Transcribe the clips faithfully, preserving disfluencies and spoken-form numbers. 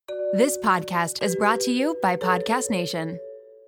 This podcast is brought to you by Podcast Nation.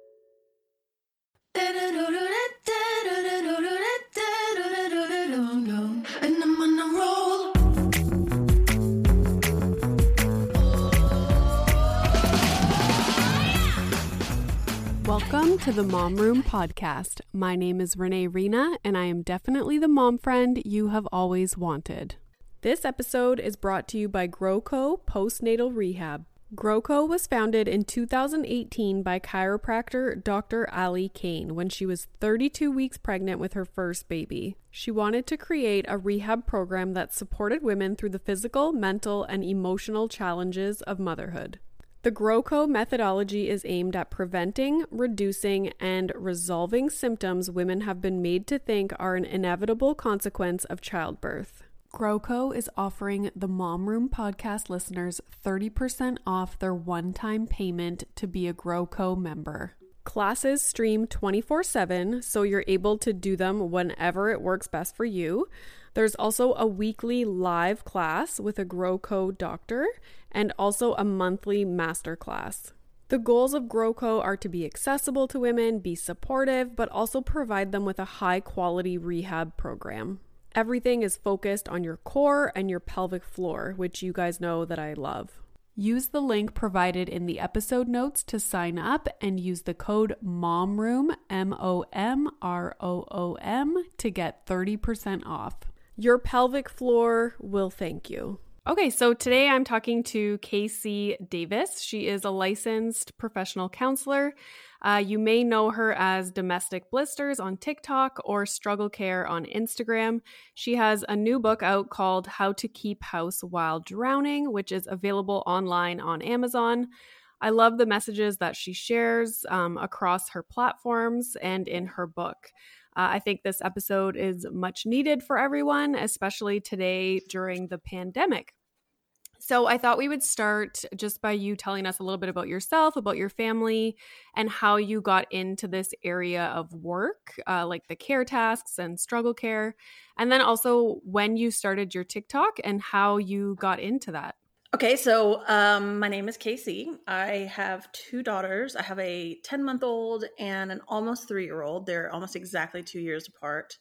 Welcome to the Mom Room Podcast. My name is Renee Rena, and I am definitely the mom friend you have always wanted. This episode is brought to you by GrowCo Postnatal Rehab. GrowCo was founded in two thousand eighteen by chiropractor Doctor Ali Kane when she was thirty-two weeks pregnant with her first baby. She wanted to create a rehab program that supported women through the physical, mental, and emotional challenges of motherhood. The GrowCo methodology is aimed at preventing, reducing, and resolving symptoms women have been made to think are an inevitable consequence of childbirth. GrowCo is offering the Mom Room podcast listeners thirty percent off their one-time payment to be a GrowCo member. Classes stream twenty-four seven, so you're able to do them whenever it works best for you. There's also a weekly live class with a GrowCo doctor and also a monthly master class. The goals of GrowCo are to be accessible to women, be supportive, but also provide them with a high-quality rehab program. Everything is focused on your core and your pelvic floor, which you guys know that I love. Use the link provided in the episode notes to sign up and use the code MOMROOM, M O M R O O M, to get thirty percent off. Your pelvic floor will thank you. Okay, so today I'm talking to Casey Davis. She is a licensed professional counselor. Uh, you may know her as Domestic Blisters on TikTok or Struggle Care on Instagram. She has a new book out called How to Keep House While Drowning, which is available online on Amazon. I love the messages that she shares um, across her platforms and in her book. Uh, I think this episode is much needed for everyone, especially today during the pandemic. So I thought we would start just by you telling us a little bit about yourself, about your family, and how you got into this area of work, uh, like the care tasks and struggle care, and then also when you started your TikTok and how you got into that. Okay, so um, my name is Casey. I have two daughters. I have a ten-month-old and an almost three-year-old. They're almost exactly two years apart.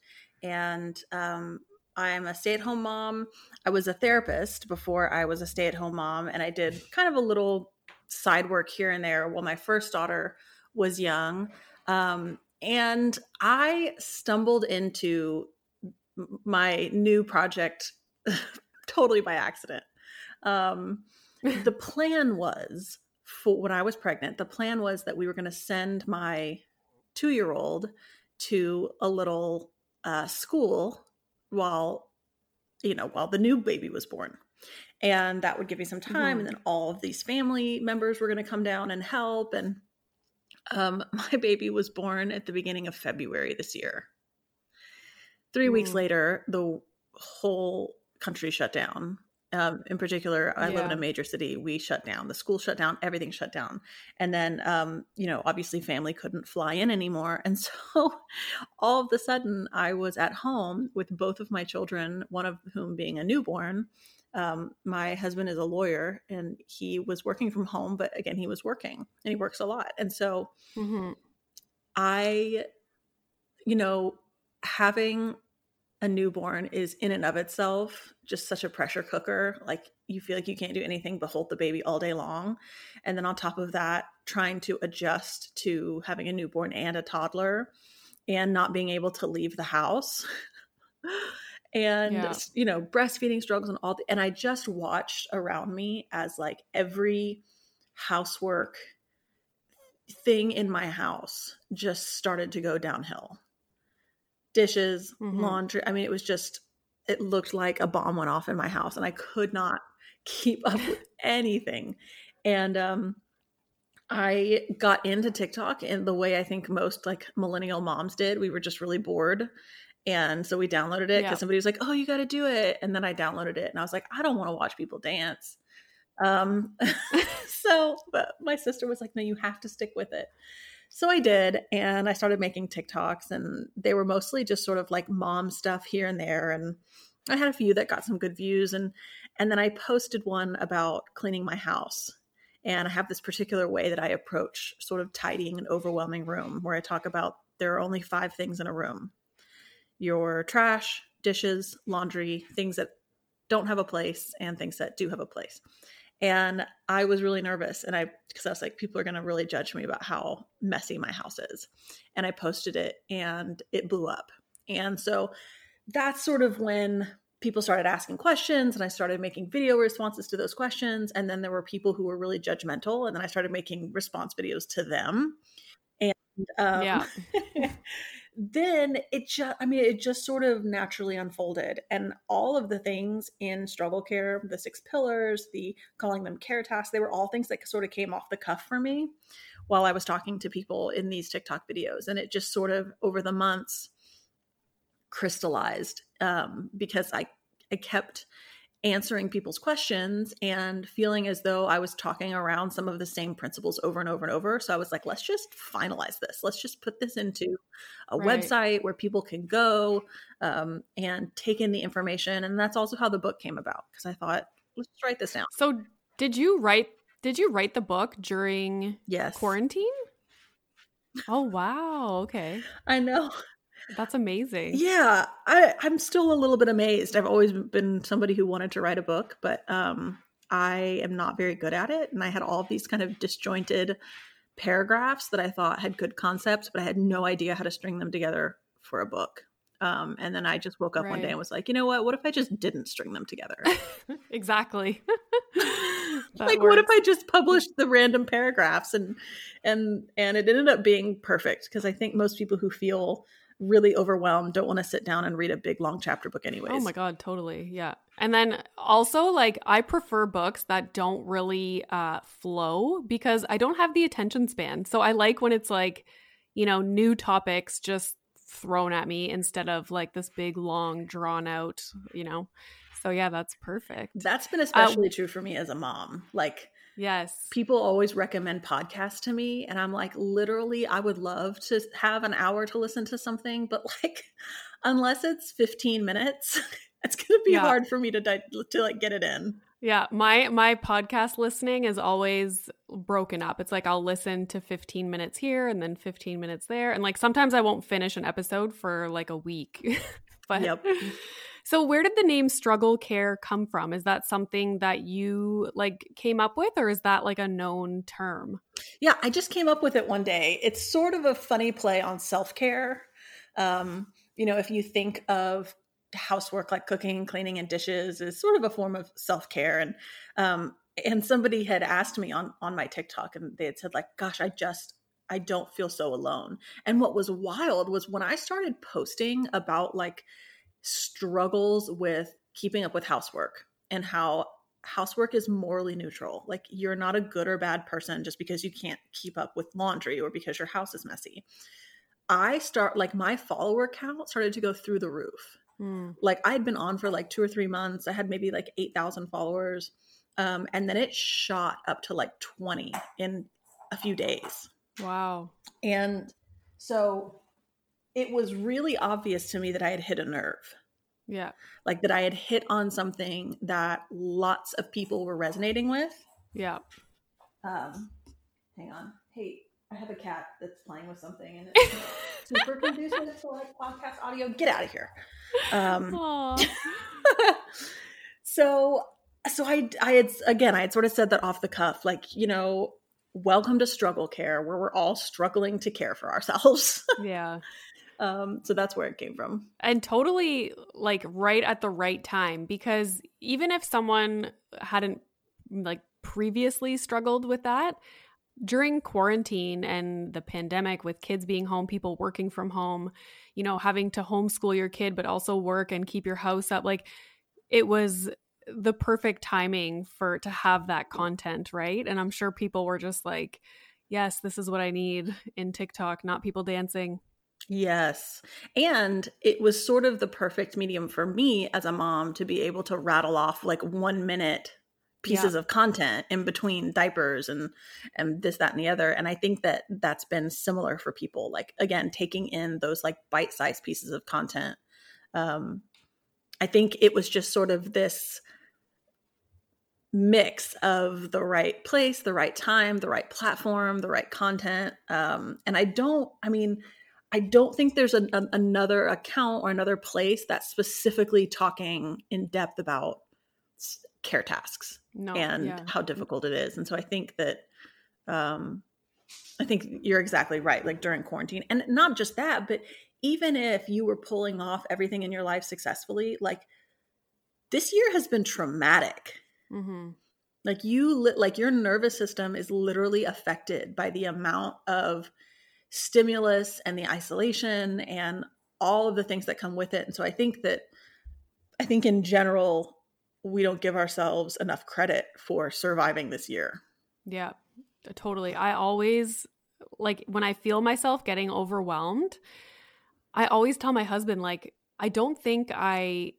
And um, I'm a stay-at-home mom. I was a therapist before I was a stay-at-home mom, and I did kind of a little side work here and there while my first daughter was young. Um, and I stumbled into my new project totally by accident. Um, the plan was for when I was pregnant, the plan was that we were going to send my two-year-old to a little uh, school while, you know, while the new baby was born. And that would give me some time. Mm-hmm. And then all of these family members were going to come down and help. And um, my baby was born at the beginning of February this year. Three mm-hmm. weeks later, the whole country shut down. Um, in particular, I yeah. live in a major city. We shut down. The school shut down. Everything shut down. And then, um, you know, obviously family couldn't fly in anymore. And so all of a sudden I was at home with both of my children, one of whom being a newborn. Um, my husband is a lawyer and he was working from home, but again, he was working and he works a lot. And so mm-hmm. I, you know, having a newborn is in and of itself just such a pressure cooker. Like you feel like you can't do anything but hold the baby all day long. And then on top of that, trying to adjust to having a newborn and a toddler and not being able to leave the house and, yeah. you know, breastfeeding struggles and all. The, and I just watched around me as like every housework thing in my house just started to go downhill. Dishes, mm-hmm. laundry. I mean, it was just, it looked like a bomb went off in my house and I could not keep up with anything. And um, I got into TikTok in the way I think most like millennial moms did. We were just really bored. And so we downloaded it because yeah. somebody was like, oh, you got to do it. And then I downloaded it and I was like, I don't want to watch people dance. Um, so, but my sister was like, no, you have to stick with it. So I did, and I started making TikToks, and they were mostly just sort of like mom stuff here and there. And I had a few that got some good views. And, and then I posted one about cleaning my house. And I have this particular way that I approach sort of tidying an overwhelming room, where I talk about there are only five things in a room: your trash, dishes, laundry, things that don't have a place, and things that do have a place. And I was really nervous, and I, because I was like, people are going to really judge me about how messy my house is. And I posted it, and it blew up. And so that's sort of when people started asking questions, and I started making video responses to those questions. And then there were people who were really judgmental, and then I started making response videos to them. And um, yeah. then it just, I mean, it just sort of naturally unfolded. And all of the things in struggle care, the six pillars, the calling them care tasks, they were all things that sort of came off the cuff for me while I was talking to people in these TikTok videos. And it just sort of over the months crystallized um, because I, I kept answering people's questions and feeling as though I was talking around some of the same principles over and over and over. So I was like, let's just finalize this. Let's just put this into a Right. website where people can go um, and take in the information. And that's also how the book came about, because I thought, let's just write this down. So did you write, did you write the book during Yes. quarantine? Oh, wow. Okay. I know. That's amazing. Yeah, I, I'm still a little bit amazed. I've always been somebody who wanted to write a book, but um, I am not very good at it. And I had all of these kind of disjointed paragraphs that I thought had good concepts, but I had no idea how to string them together for a book. Um, and then I just woke up one day Right. and was like, you know what? What if I just didn't string them together? Exactly. That Like, what if works. I just published the random paragraphs and and and it ended up being perfect, because I think most people who feel really overwhelmed don't want to sit down and read a big long chapter book anyways. Oh my God, totally. Yeah. And then also, like, I prefer books that don't really uh, flow because I don't have the attention span. So I like when it's like, you know, new topics just thrown at me instead of like this big, long, drawn out, you know. So yeah, that's perfect. That's been especially true for me as a mom. Like, Yes. people always recommend podcasts to me, and I'm like, literally, I would love to have an hour to listen to something, but like, unless it's fifteen minutes, it's going to be Yeah. hard for me to di- to like get it in. Yeah, my my podcast listening is always broken up. It's like I'll listen to fifteen minutes here and then fifteen minutes there. And like sometimes I won't finish an episode for like a week. But Yep. So where did the name Struggle Care come from? Is that something that you like came up with, or is that like a known term? Yeah, I just came up with it one day. It's sort of a funny play on self-care. Um, you know, if you think of housework like cooking, cleaning, and dishes is sort of a form of self-care. And um, and somebody had asked me on on my TikTok, and they had said like, gosh, I just I don't feel so alone. And what was wild was when I started posting about like struggles with keeping up with housework and how housework is morally neutral. Like, you're not a good or bad person just because you can't keep up with laundry or because your house is messy. I start like my follower count started to go through the roof. Hmm. Like, I'd been on for like two or three months. I had maybe like eight thousand followers. Um, and then it shot up to like twenty in a few days. Wow. And so it was really obvious to me that I had hit a nerve. Yeah. Like, that I had hit on something that lots of people were resonating with. Yeah. Um, hang on. Hey, I have a cat that's playing with something and it's super conducive to like podcast audio. Get out of here. Um, Aw. so, so I, I had, again, I had sort of said that off the cuff, like, you know, welcome to Struggle Care, where we're all struggling to care for ourselves. Yeah. Um, so that's where it came from. And totally like right at the right time, because even if someone hadn't like previously struggled with that, during quarantine and the pandemic, with kids being home, people working from home, you know, having to homeschool your kid, but also work and keep your house up, like it was the perfect timing for to have that content, right? And I'm sure people were just like, yes, this is what I need in TikTok, not people dancing. Yes. And it was sort of the perfect medium for me as a mom to be able to rattle off like one minute pieces Yeah. of content in between diapers and and this, that, and the other. And I think that that's been similar for people, like, again, taking in those like bite-sized pieces of content. Um, I think it was just sort of this mix of the right place, the right time, the right platform, the right content. Um, and I don't, I mean, I don't think there's a, a, another account or another place that's specifically talking in depth about care tasks no, and yeah. how difficult it is. And so I think that, um, I think you're exactly right. Like during quarantine, and not just that, but even if you were pulling off everything in your life successfully, like this year has been traumatic. Mm-hmm. Like you, like your nervous system is literally affected by the amount of stimulus and the isolation and all of the things that come with it. And so I think that, I think in general, we don't give ourselves enough credit for surviving this year. Yeah, totally. I always, like when I feel myself getting overwhelmed, I always tell my husband, like, I don't think I,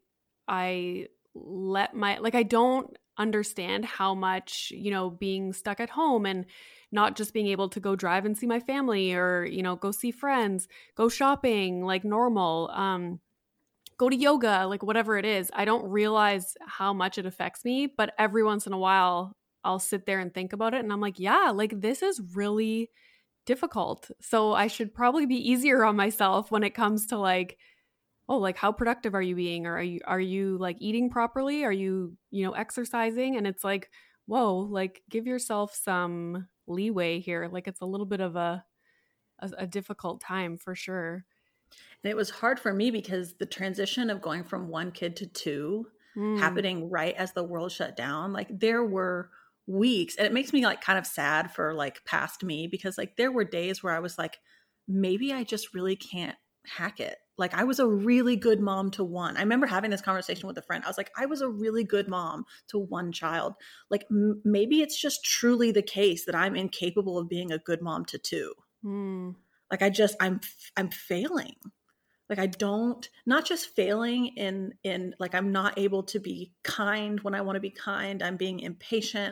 I let my, like, I don't understand how much, you know, being stuck at home and not just being able to go drive and see my family or, you know, go see friends, go shopping like normal, um, go to yoga, like whatever it is. I don't realize how much it affects me, but every once in a while I'll sit there and think about it. And I'm like, yeah, like this is really difficult. So I should probably be easier on myself when it comes to like, oh, like how productive are you being? Or are you, are you like eating properly? Are you, you know, exercising? And it's like, whoa, like give yourself some leeway here. Like it's a little bit of a, a, a difficult time for sure. And it was hard for me because the transition of going from one kid to two mm. happening right as the world shut down, like there were weeks, and it makes me like kind of sad for like past me, because like there were days where I was like, maybe I just really can't hack it. Like I was a really good mom to one. I remember having this conversation with a friend. I was like, I was a really good mom to one child. Like m- maybe it's just truly the case that I'm incapable of being a good mom to two. Mm. Like I just, I'm, I'm failing. Like I don't, not just failing in, in like, I'm not able to be kind when I want to be kind. I'm being impatient.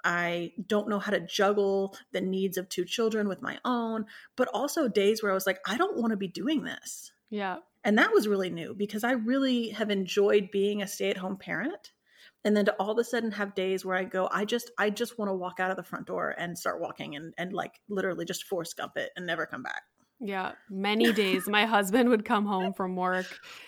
I don't know how to juggle the needs of two children with my own, but also days where I was like, I don't want to be doing this. Yeah. And that was really new because I really have enjoyed being a stay-at-home parent. And then to all of a sudden have days where I go, I just, I just want to walk out of the front door and start walking and, and like literally just force gump it and never come back. Yeah. Many days my husband would come home from work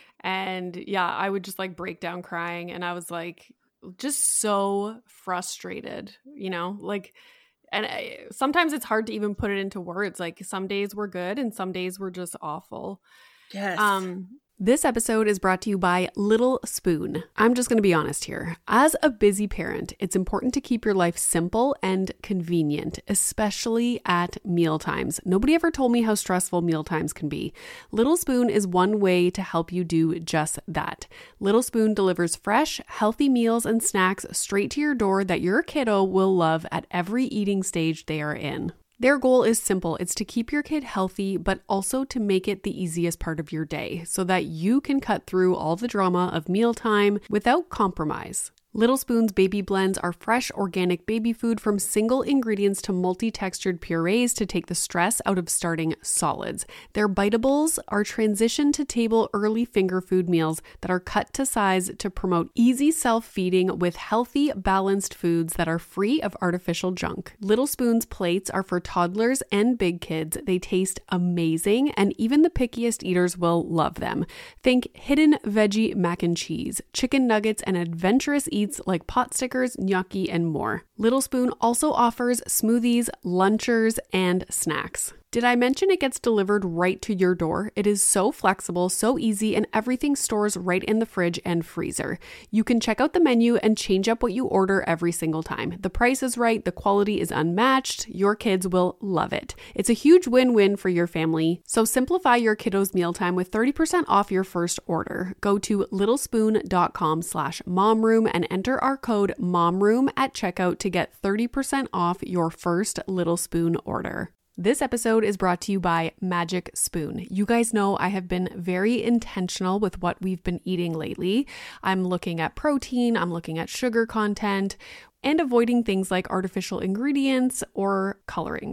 and yeah, I would just like break down crying. And I was like, just so frustrated, you know, like, and I, sometimes it's hard to even put it into words. Like some days were good and some days were just awful. Yes. Um, this episode is brought to you by Little Spoon. I'm just going to be honest here. As a busy parent, it's important to keep your life simple and convenient, especially at mealtimes. Nobody ever told me how stressful mealtimes can be. Little Spoon is one way to help you do just that. Little Spoon delivers fresh, healthy meals and snacks straight to your door that your kiddo will love at every eating stage they are in. Their goal is simple. It's to keep your kid healthy, but also to make it the easiest part of your day so that you can cut through all the drama of mealtime without compromise. Little Spoon's baby blends are fresh, organic baby food from single ingredients to multi-textured purees to take the stress out of starting solids. Their biteables are transition to table early finger food meals that are cut to size to promote easy self-feeding with healthy, balanced foods that are free of artificial junk. Little Spoon's plates are for toddlers and big kids. They taste amazing, and even the pickiest eaters will love them. Think hidden veggie mac and cheese, chicken nuggets, and adventurous eats like pot stickers, gnocchi, and more. Little Spoon also offers smoothies, lunchers, and snacks. Did I mention it gets delivered right to your door? It is so flexible, so easy, and everything stores right in the fridge and freezer. You can check out the menu and change up what you order every single time. The price is right, the quality is unmatched, your kids will love it. It's a huge win-win for your family. So simplify your kiddos' mealtime with thirty percent off your first order. Go to littlespoon.com slash momroom and enter our code momroom at checkout to get thirty percent off your first Little Spoon order. This episode is brought to you by Magic Spoon. You guys know I have been very intentional with what we've been eating lately. I'm looking at protein, I'm looking at sugar content, and avoiding things like artificial ingredients or colorings.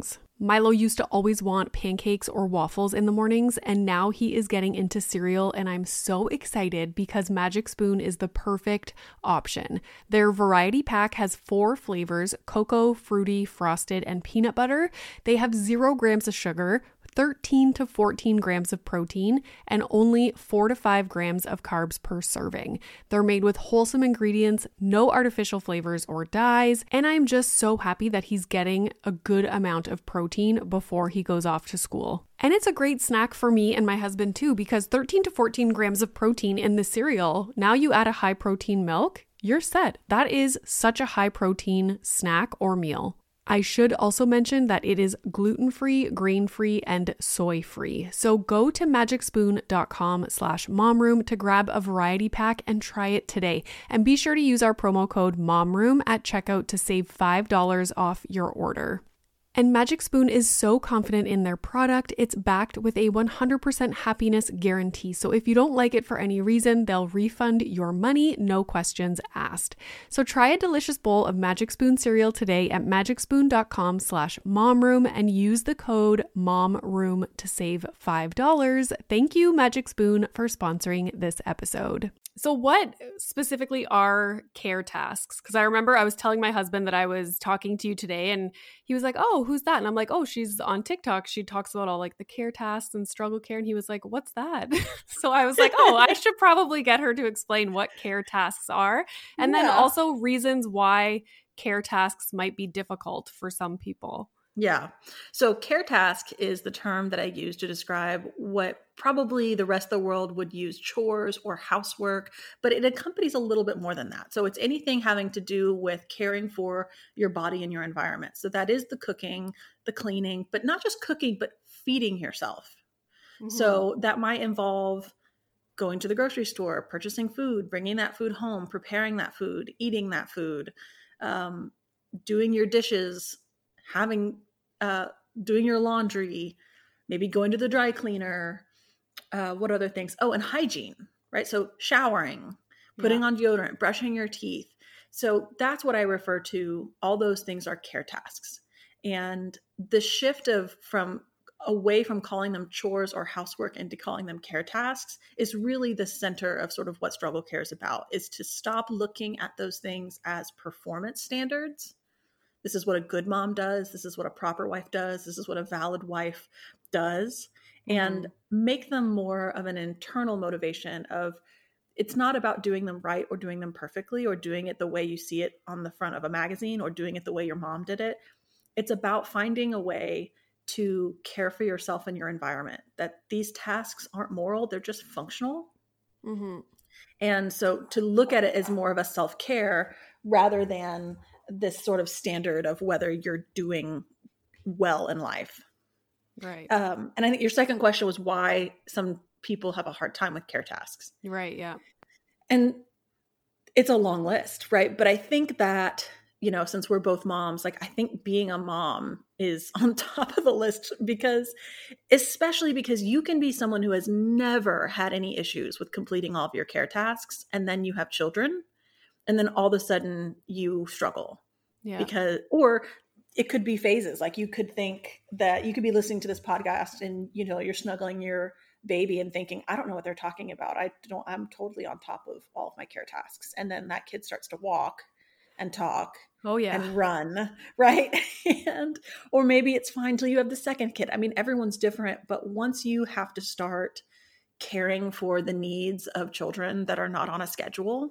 Milo used to always want pancakes or waffles in the mornings, and now he is getting into cereal, and I'm so excited because Magic Spoon is the perfect option. Their variety pack has four flavors: cocoa, fruity, frosted, and peanut butter. They have zero grams of sugar, thirteen to fourteen grams of protein, and only four to five grams of carbs per serving. They're made with wholesome ingredients, no artificial flavors or dyes, and I'm just so happy that he's getting a good amount of protein before he goes off to school. And it's a great snack for me and my husband too, because thirteen to fourteen grams of protein in the cereal, now you add a high protein milk, you're set. That is such a high protein snack or meal. I should also mention that it is gluten-free, grain-free, and soy-free. So go to magicspoon.com slash momroom to grab a variety pack and try it today. And be sure to use our promo code MOMROOM at checkout to save five dollars off your order. And Magic Spoon is so confident in their product, it's backed with a one hundred percent happiness guarantee. So if you don't like it for any reason, they'll refund your money, no questions asked. So try a delicious bowl of Magic Spoon cereal today at magicspoon.com slash momroom and use the code MOMROOM to save five dollars. Thank you, Magic Spoon, for sponsoring this episode. So what specifically are care tasks? Because I remember I was telling my husband that I was talking to you today, and he was like, oh, who's that? And I'm like, oh, she's on TikTok. She talks about all like the care tasks and struggle care. And he was like, what's that? So I was like, oh, I should probably get her to explain what care tasks are. And yeah. Then also reasons why care tasks might be difficult for some people. Yeah. So care task is the term that I use to describe what probably the rest of the world would use chores or housework, but it accompanies a little bit more than that. So it's anything having to do with caring for your body and your environment. So that is the cooking, the cleaning, but not just cooking, but feeding yourself. Mm-hmm. So that might involve going to the grocery store, purchasing food, bringing that food home, preparing that food, eating that food, um, doing your dishes, having, uh, doing your laundry, maybe going to the dry cleaner. Uh, what other things? Oh, and hygiene, right? So showering, putting yeah. on deodorant, brushing your teeth. So that's what I refer to. All those things are care tasks. And the shift of from away from calling them chores or housework into calling them care tasks is really the center of sort of what struggle care is about, is to stop looking at those things as performance standards. This is what a good mom does. This is what a proper wife does. This is what a valid wife does. And mm-hmm. make them more of an internal motivation of, it's not about doing them right or doing them perfectly or doing it the way you see it on the front of a magazine or doing it the way your mom did it. It's about finding a way to care for yourself and your environment, that these tasks aren't moral, they're just functional. Mm-hmm. And so to look at it as more of a self-care rather than this sort of standard of whether you're doing well in life. Right. Um, and I think your second question was why some people have a hard time with care tasks. Right. Yeah. And it's a long list, right? But I think that, you know, since we're both moms, like I think being a mom is on top of the list because, especially because you can be someone who has never had any issues with completing all of your care tasks. And then you have children and then all of a sudden you struggle. Yeah. Because, or it could be phases. Like you could think that you could be listening to this podcast and, you know, you're snuggling your baby and thinking, I don't know what they're talking about. I don't, I'm totally on top of all of my care tasks. And then that kid starts to walk and talk. Oh yeah. And run. Right. and, or maybe it's fine till you have the second kid. I mean, everyone's different, but once you have to start caring for the needs of children that are not on a schedule,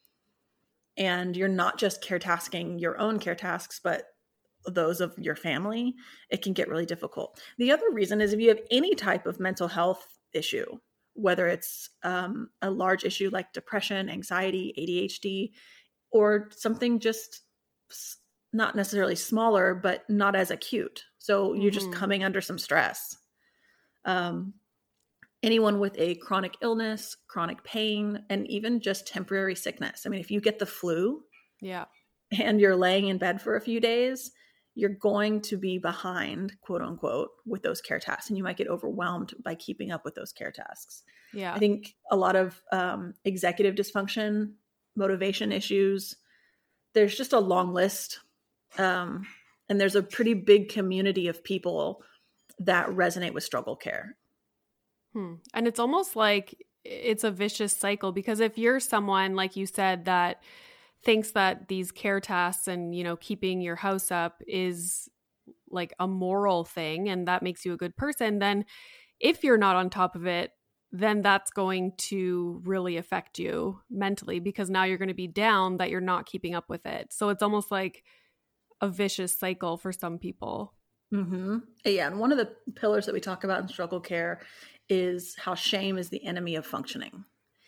and you're not just care tasking your own care tasks, but those of your family, it can get really difficult. The other reason is if you have any type of mental health issue, whether it's um, a large issue like depression, anxiety, A D H D, or something just not necessarily smaller, but not as acute. So you're just mm-hmm. coming under some stress. Um, anyone with a chronic illness, chronic pain, and even just temporary sickness. I mean, if you get the flu yeah, and you're laying in bed for a few days, you're going to be behind, quote unquote, with those care tasks. And you might get overwhelmed by keeping up with those care tasks. Yeah. I think a lot of um, executive dysfunction, motivation issues, there's just a long list. Um, And there's a pretty big community of people that resonate with struggle care. Hmm. And it's almost like it's a vicious cycle, because if you're someone, like you said, that thinks that these care tasks and, you know, keeping your house up is like a moral thing and that makes you a good person, then if you're not on top of it, then that's going to really affect you mentally, because now you're going to be down that you're not keeping up with it. So it's almost like a vicious cycle for some people. Mm-hmm. Yeah. And one of the pillars that we talk about in struggle care is how shame is the enemy of functioning.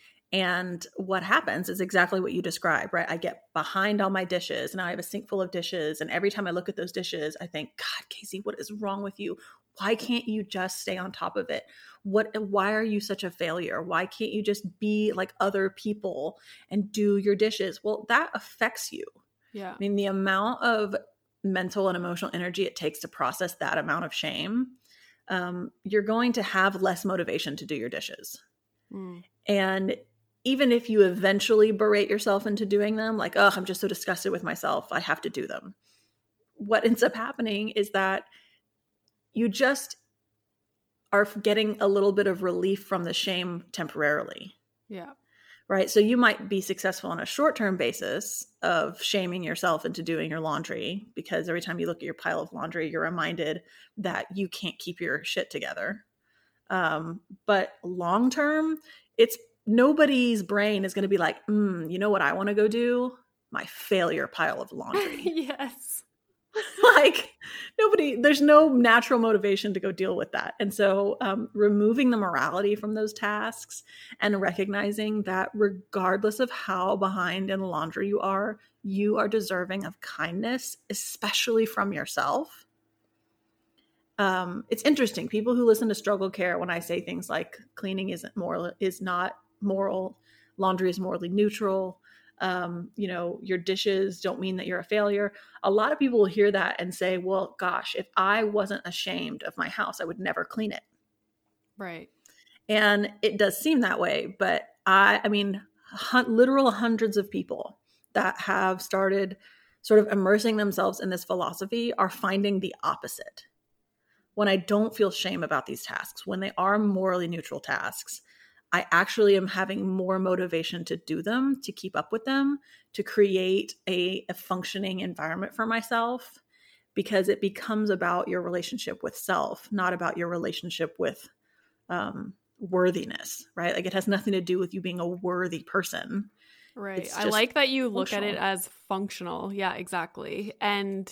And what happens is exactly what you described, right? I get behind on my dishes and I have a sink full of dishes. And every time I look at those dishes, I think, God, Casey, what is wrong with you? Why can't you just stay on top of it? What, why are you such a failure? Why can't you just be like other people and do your dishes? Well, that affects you. Yeah. I mean, the amount of mental and emotional energy it takes to process that amount of shame, um, you're going to have less motivation to do your dishes. Mm. And even if you eventually berate yourself into doing them, like, oh, I'm just so disgusted with myself, I have to do them. What ends up happening is that you just are getting a little bit of relief from the shame temporarily. Yeah. Right. So you might be successful on a short-term basis of shaming yourself into doing your laundry, because every time you look at your pile of laundry, you're reminded that you can't keep your shit together. Um, but long-term, it's nobody's brain is going to be like, mm, you know what I want to go do? My failure pile of laundry. Yes. Like nobody, there's no natural motivation to go deal with that. And so um, removing the morality from those tasks and recognizing that regardless of how behind in laundry you are, you are deserving of kindness, especially from yourself. Um, it's interesting. People who listen to struggle care, when I say things like cleaning isn't moral, is not moral, laundry is morally neutral, um, you know, your dishes don't mean that you're a failure. A lot of people will hear that and say, well, gosh, if I wasn't ashamed of my house, I would never clean it. Right. And it does seem that way. But I, I mean, hun- literal hundreds of people that have started sort of immersing themselves in this philosophy are finding the opposite. When I don't feel shame about these tasks, when they are morally neutral tasks, I actually am having more motivation to do them, to keep up with them, to create a, a functioning environment for myself, because it becomes about your relationship with self, not about your relationship with um, worthiness, right? Like it has nothing to do with you being a worthy person. Right. I like that you look at it as functional. Yeah, exactly. And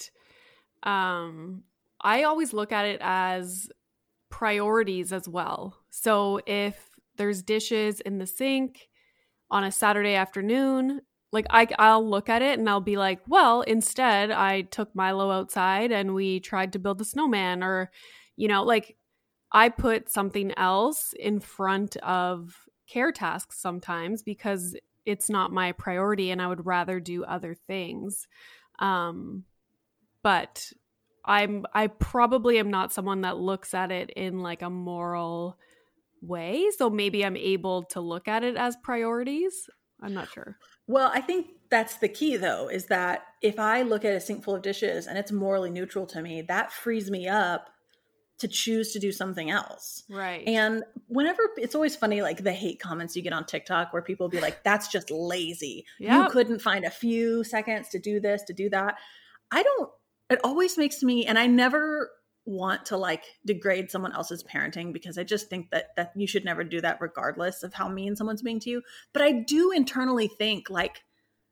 um, I always look at it as priorities as well. So if there's dishes in the sink on a Saturday afternoon, like I, I'll look at it and I'll be like, well, instead I took Milo outside and we tried to build a snowman, or, you know, like I put something else in front of care tasks sometimes because it's not my priority and I would rather do other things. Um, but I'm, I probably am not someone that looks at it in like a moral way. So maybe I'm able to look at it as priorities. I'm not sure. Well, I think that's the key though, is that if I look at a sink full of dishes and it's morally neutral to me, that frees me up to choose to do something else. Right. And whenever, it's always funny, like the hate comments you get on TikTok where people be like, that's just lazy. Yep. You couldn't find a few seconds to do this, to do that. I don't, it always makes me, and I never want to like degrade someone else's parenting, because I just think that that you should never do that regardless of how mean someone's being to you. But I do internally think like,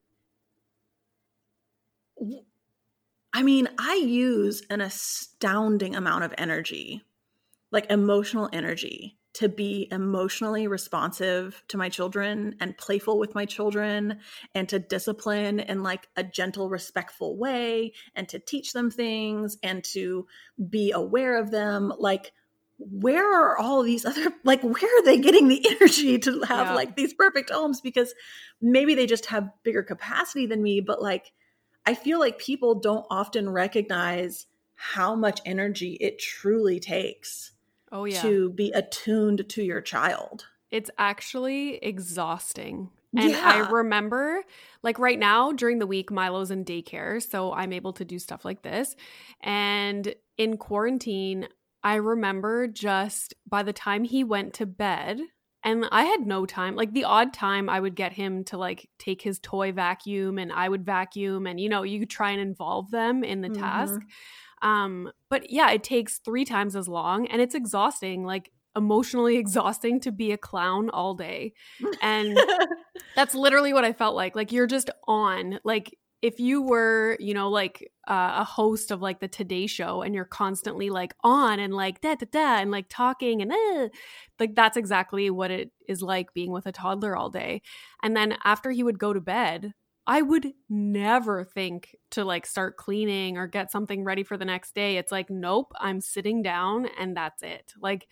I mean, I use an astounding amount of energy, like emotional energy, to be emotionally responsive to my children and playful with my children, and to discipline in like a gentle, respectful way, and to teach them things and to be aware of them. Like, where are all these other, like, where are they getting the energy to have yeah. like these perfect homes? Because maybe they just have bigger capacity than me, but like, I feel like people don't often recognize how much energy it truly takes oh, yeah. to be attuned to your child. It's actually exhausting. And Yeah. I remember, like right now during the week, Milo's in daycare, so I'm able to do stuff like this. And in quarantine, I remember just by the time he went to bed, and I had no time, like the odd time I would get him to like take his toy vacuum and I would vacuum, and you know, you could try and involve them in the Mhm. task. Um, but yeah, it takes three times as long and it's exhausting, like emotionally exhausting to be a clown all day. And that's literally what I felt like. Like you're just on, like if you were, you know, like uh, a host of like the Today Show and you're constantly like on and like da da da and like talking and uh, like that's exactly what it is like being with a toddler all day. And then after he would go to bed, I would never think to like start cleaning or get something ready for the next day. It's like, nope, I'm sitting down and that's it. Like,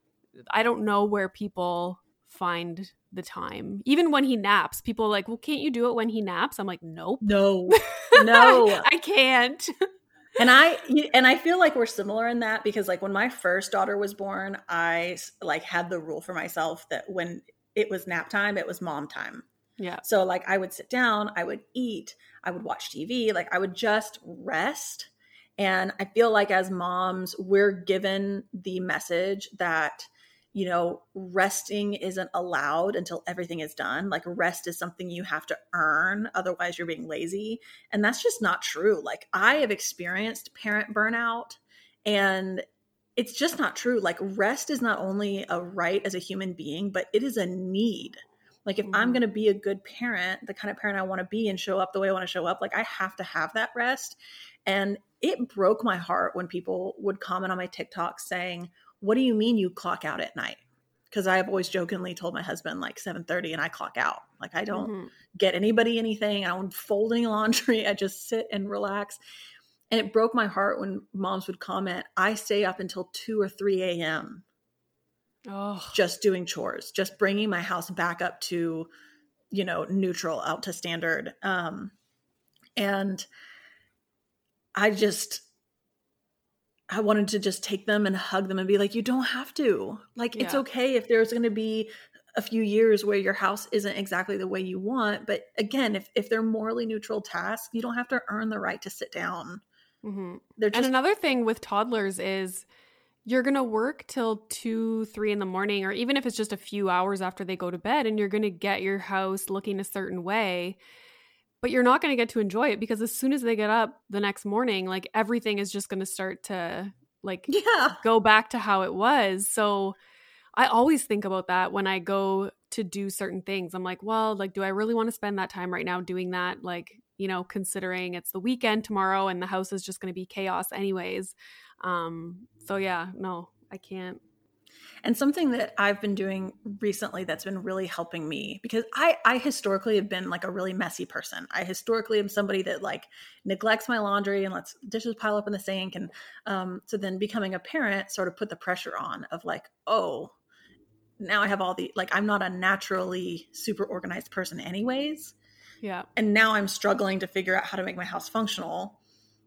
I don't know where people find the time. Even when he naps, people are like, well, can't you do it when he naps? I'm like, nope. No, no, I can't. And I and I feel like we're similar in that because like when my first daughter was born, I like had the rule for myself that when it was nap time, it was mom time. Yeah. So like I would sit down, I would eat, I would watch T V, like I would just rest. And I feel like as moms, we're given the message that, you know, resting isn't allowed until everything is done. Like rest is something you have to earn. Otherwise you're being lazy. And that's just not true. Like I have experienced parent burnout and it's just not true. Like rest is not only a right as a human being, but it is a need. Like if mm-hmm. I'm going to be a good parent, the kind of parent I want to be and show up the way I want to show up, like I have to have that rest. And it broke my heart when people would comment on my TikTok saying, what do you mean you clock out at night? Because I have always jokingly told my husband like seven thirty and I clock out. Like I don't mm-hmm. get anybody anything. I don't folding laundry. I just sit and relax. And it broke my heart when moms would comment, I stay up until two or three a.m. Oh. just doing chores, just bringing my house back up to, you know, neutral, out to standard. Um, and I just, I wanted to just take them and hug them and be like, you don't have to. Like, yeah. It's okay if there's going to be a few years where your house isn't exactly the way you want. But again, if, if they're morally neutral tasks, you don't have to earn the right to sit down. Mm-hmm. They're just- and another thing with toddlers is you're going to work till two, three in the morning, or even if it's just a few hours after they go to bed, and you're going to get your house looking a certain way, but you're not going to get to enjoy it because as soon as they get up the next morning, like everything is just going to start to like yeah. go back to how it was. So I always think about that when I go to do certain things. I'm like, well, like, do I really want to spend that time right now doing that? Like, you know, considering it's the weekend tomorrow and the house is just going to be chaos anyways. Um, so yeah, no, I can't. And something that I've been doing recently that's been really helping me, because I, I historically have been like a really messy person. I historically am somebody that like neglects my laundry and lets dishes pile up in the sink. And um, so then becoming a parent sort of put the pressure on of like, oh, now I have all the, like, I'm not a naturally super organized person anyways. Yeah. And now I'm struggling to figure out how to make my house functional.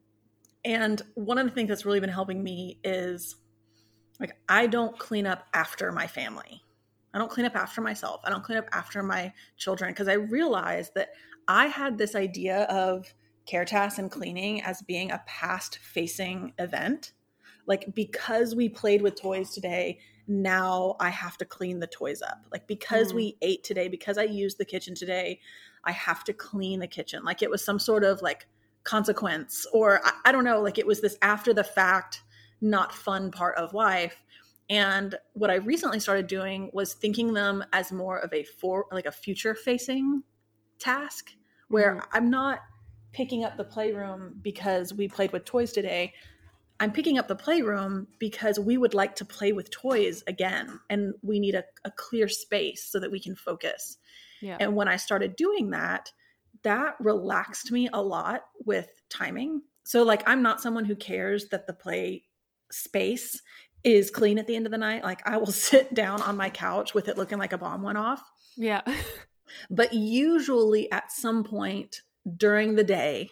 And one of the things that's really been helping me is like, I don't clean up after my family. I don't clean up after myself. I don't clean up after my children because I realized that I had this idea of care tasks and cleaning as being a past facing event. Like because we played with toys today, now I have to clean the toys up. Like because mm. we ate today, because I used the kitchen today, I have to clean the kitchen. Like it was some sort of like consequence, or I, I don't know, like it was this after the fact, not fun part of life. And what I recently started doing was thinking them as more of a for like a future facing task where mm-hmm. I'm not picking up the playroom because we played with toys today. I'm picking up the playroom because we would like to play with toys again. And we need a, a clear space so that we can focus. Yeah. And when I started doing that, that relaxed me a lot with timing. So like, I'm not someone who cares that the play space is clean at the end of the night. Like I will sit down on my couch with it looking like a bomb went off. Yeah. But usually at some point during the day,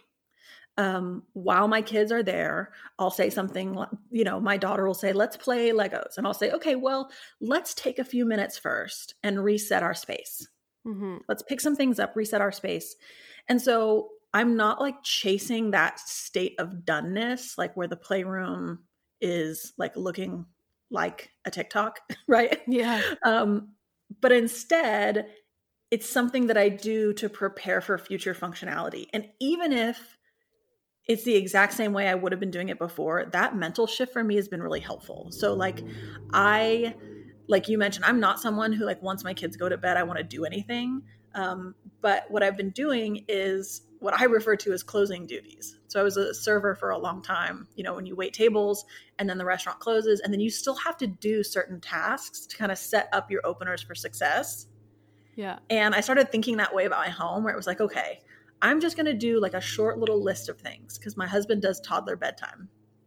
um, while my kids are there, I'll say something, you know, my daughter will say, let's play Legos. And I'll say, okay, well, let's take a few minutes first and reset our space. Mm-hmm. Let's pick some things up, reset our space. And so I'm not like chasing that state of doneness, like where the playroom is like looking like a TikTok, right? Yeah. Um, but instead, it's something that I do to prepare for future functionality. And even if it's the exact same way I would have been doing it before, that mental shift for me has been really helpful. So like I, like you mentioned, I'm not someone who like once my kids go to bed, I want to do anything. Um, but what I've been doing is what I refer to as closing duties. So I was a server for a long time, you know, when you wait tables and then the restaurant closes and then you still have to do certain tasks to kind of set up your openers for success. Yeah. And I started thinking that way about my home where it was like, okay, I'm just going to do like a short little list of things because my husband does toddler bedtime.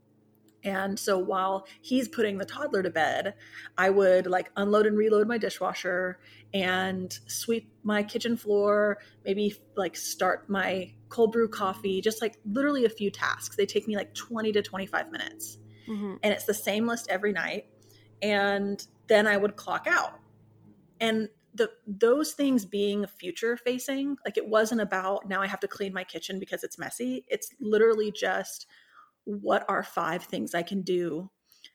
And so while he's putting the toddler to bed, I would like unload and reload my dishwasher and sweep my kitchen floor, maybe like start my cold brew coffee, just like literally a few tasks. They take me like twenty to twenty-five minutes. Mm-hmm. And it's the same list every night. And then I would clock out. And the those things being future facing, like it wasn't about now I have to clean my kitchen because it's messy. It's literally just what are five things I can do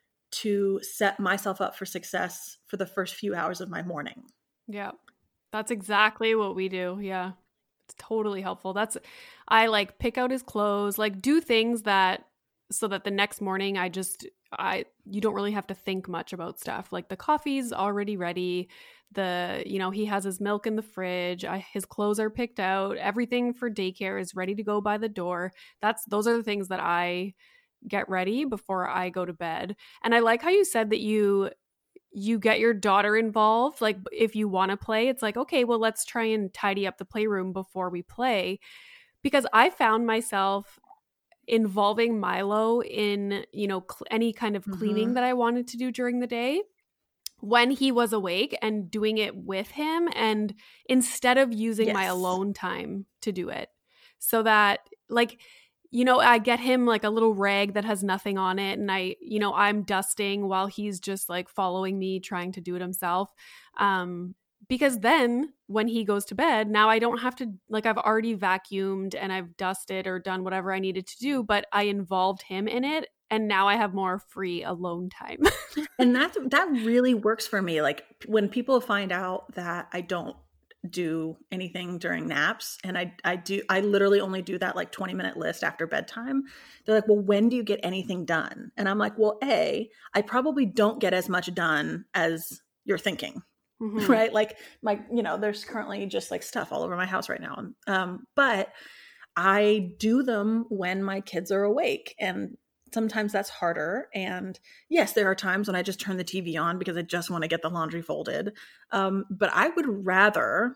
to set myself up for success for the first few hours of my morning. Yeah, that's exactly what we do. Yeah, it's totally helpful. That's, I like pick out his clothes, like do things that, so that the next morning I just, I, you don't really have to think much about stuff. Like the coffee's already ready. The, you know, he has his milk in the fridge. I, his clothes are picked out. Everything for daycare is ready to go by the door. That's, those are the things that I get ready before I go to bed. And I like how you said that you, you get your daughter involved. Like if you want to play, it's like, okay, well, let's try and tidy up the playroom before we play. Because I found myself involving Milo in, you know, cl- any kind of cleaning mm-hmm. that I wanted to do during the day when he was awake and doing it with him, and instead of using yes. my alone time to do it. So that like, you know, I get him like a little rag that has nothing on it. And I, you know, I'm dusting while he's just like following me, trying to do it himself. Um, because then when he goes to bed, now I don't have to, like, I've already vacuumed and I've dusted or done whatever I needed to do, but I involved him in it. And now I have more free alone time. And that, that really works for me. Like when people find out that I don't do anything during naps, and I, I do, I literally only do that like twenty minute list after bedtime. They're like, well, when do you get anything done? And I'm like, well, A, I probably don't get as much done as you're thinking. Mm-hmm. Right? Like my, you know, there's currently just like stuff all over my house right now. Um, but I do them when my kids are awake, and sometimes that's harder. And yes, there are times when I just turn the T V on because I just want to get the laundry folded. Um, but I would rather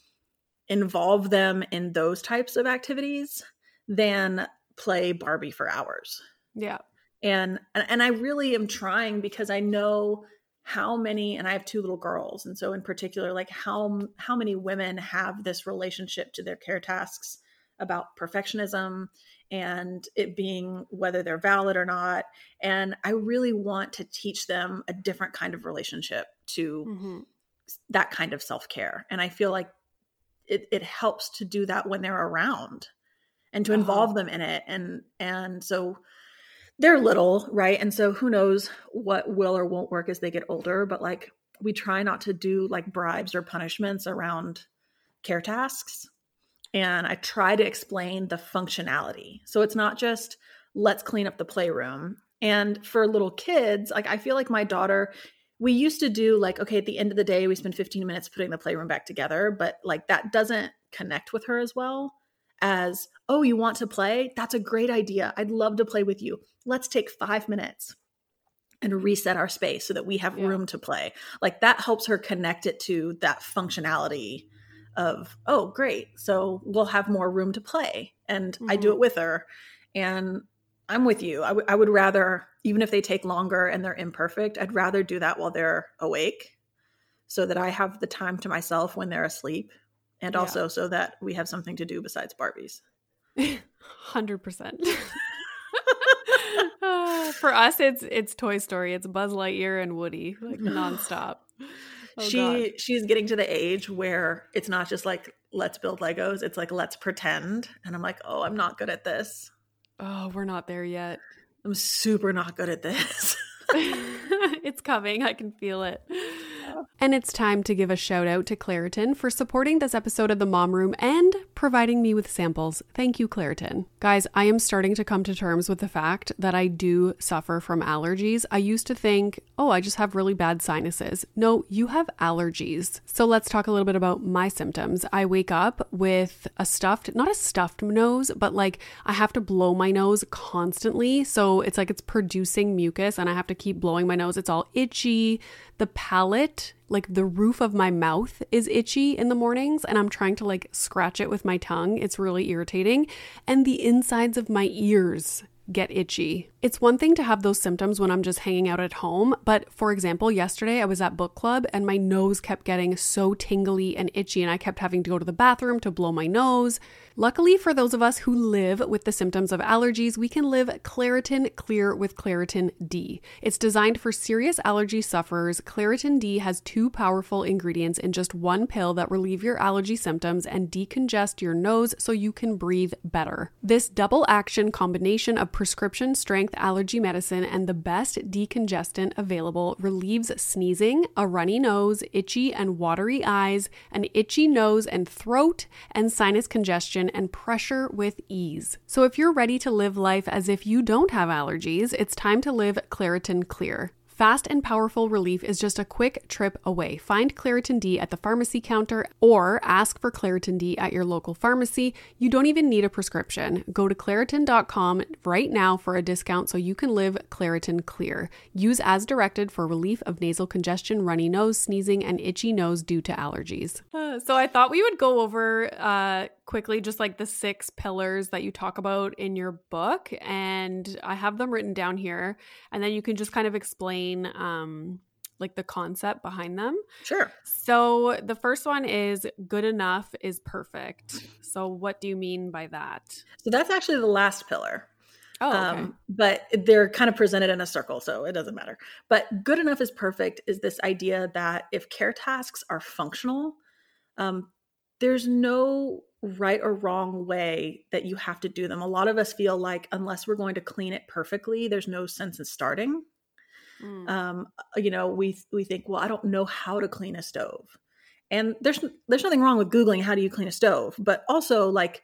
involve them in those types of activities than play Barbie for hours. Yeah. And, and I really am trying because I know how many, and I have two little girls. And so in particular, like how, how many women have this relationship to their care tasks about perfectionism and it being whether they're valid or not. And I really want to teach them a different kind of relationship to mm-hmm. that kind of self-care. And I feel like it, it helps to do that when they're around and to involve uh-huh. them in it. And, and so they're little, right? And so who knows what will or won't work as they get older, but like we try not to do like bribes or punishments around care tasks. And I try to explain the functionality. So it's not just let's clean up the playroom. And for little kids, like I feel like my daughter, we used to do like, okay, at the end of the day, we spend fifteen minutes putting the playroom back together. But like that doesn't connect with her as well as, oh, you want to play? That's a great idea. I'd love to play with you. Let's take five minutes and reset our space so that we have yeah. room to play. Like that helps her connect it to that functionality of, oh, great. So we'll have more room to play. And mm-hmm. I do it with her. And I'm with you. I, w- I would rather, even if they take longer and they're imperfect, I'd rather do that while they're awake so that I have the time to myself when they're asleep. And yeah. also so that we have something to do besides Barbies. one hundred percent. uh, for us, it's it's Toy Story. It's Buzz Lightyear and Woody, like nonstop. Oh, she God. she's getting to the age where it's not just like, let's build Legos. It's like, let's pretend. And I'm like, oh, I'm not good at this. Oh, we're not there yet. I'm super not good at this. It's coming. I can feel it. And it's time to give a shout out to Claritin for supporting this episode of the Mom Room and providing me with samples. Thank you, Claritin. Guys, I am starting to come to terms with the fact that I do suffer from allergies. I used to think, oh, I just have really bad sinuses. No, you have allergies. So let's talk a little bit about my symptoms. I wake up with a stuffed, not a stuffed nose, but like I have to blow my nose constantly. So it's like it's producing mucus and I have to keep blowing my nose. It's all itchy. The palate, like the roof of my mouth is itchy in the mornings and I'm trying to like scratch it with my tongue. It's really irritating. And the insides of my ears get itchy. It's one thing to have those symptoms when I'm just hanging out at home, but for example, yesterday I was at book club and my nose kept getting so tingly and itchy and I kept having to go to the bathroom to blow my nose. Luckily for those of us who live with the symptoms of allergies, we can live Claritin Clear with Claritin D. It's designed for serious allergy sufferers. Claritin D has two powerful ingredients in just one pill that relieve your allergy symptoms and decongest your nose so you can breathe better. This double action combination of prescription strength allergy medicine and the best decongestant available relieves sneezing, a runny nose, itchy and watery eyes, an itchy nose and throat, and sinus congestion and pressure with ease. So if you're ready to live life as if you don't have allergies, it's time to live Claritin Clear. Fast and powerful relief is just a quick trip away. Find Claritin D at the pharmacy counter or ask for Claritin D at your local pharmacy. You don't even need a prescription. Go to Claritin dot com right now for a discount so you can live Claritin Clear. Use as directed for relief of nasal congestion, runny nose, sneezing, and itchy nose due to allergies. Uh, so I thought we would go over uh, quickly just like the six pillars that you talk about in your book, and I have them written down here, and then you can just kind of explain um like the concept behind them. Sure. So the first one is good enough is perfect. So what do you mean by that? So that's actually the last pillar. Oh, okay. Um, but they're kind of presented in a circle, so it doesn't matter. But good enough is perfect is this idea that if care tasks are functional, um, there's no right or wrong way that you have to do them. A lot of us feel like unless we're going to clean it perfectly, there's no sense in starting. Mm. Um, you know, we we think, well, I don't know how to clean a stove, and there's there's nothing wrong with Googling how do you clean a stove, but also like